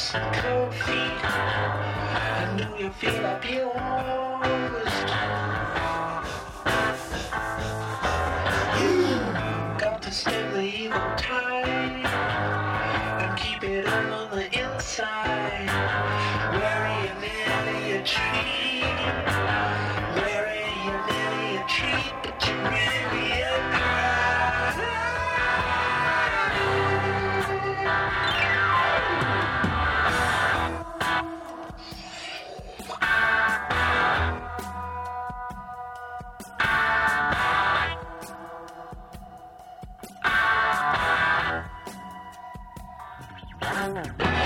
and cold feet. I know you feel like you always do. Got to stem the evil tide and keep it all on the inside. Wearing an alien tree, wearing an alien tree, but you really a Wow.